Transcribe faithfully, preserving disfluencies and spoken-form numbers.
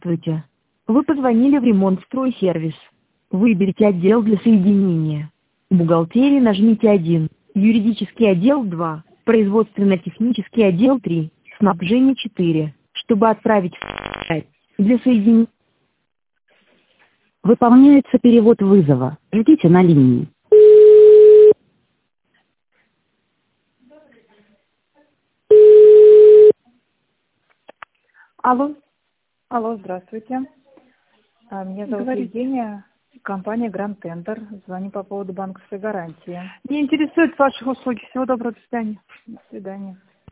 Здравствуйте. Вы позвонили в ремонт-стройсервис. Выберите отдел для соединения. Бухгалтерия нажмите один, юридический отдел два, производственно-технический отдел три, снабжение четыре. Чтобы отправить в сайт для соединения. Выполняется перевод вызова. Ждите на линии. Алло, Алло, здравствуйте. А, Меня зовут говорите. Евгения, компания Grand Tender. Звоню по поводу банковской гарантии. Не интересует ваших услуг. Всего доброго, до свидания. До свидания.